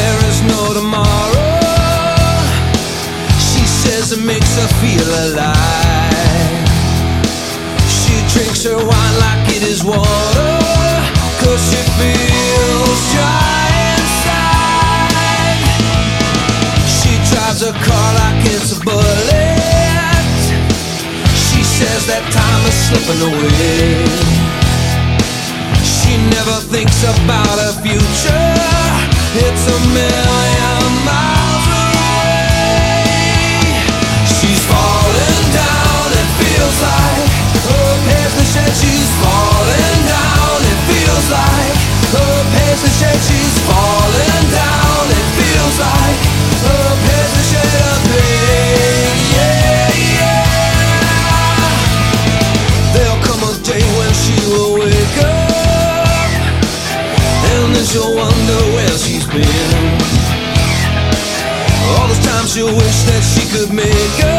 there is no tomorrow. She says it makes her feel alive. She drinks her wine like it is water, 'cause she feels dry inside. She drives a car like it's a bullet. She says that time is slipping away. She never thinks about her future. It's a million miles away. She's falling down, it feels like. Oh, here's the shed, she's falling down, it feels like. Oh, here's the shed, she's falling down, it feels like. Oh, here's the shed of pain, yeah, yeah. There'll come a day when she will wake up, and then she'll wonder where she's been. All this time she'll wish that she could make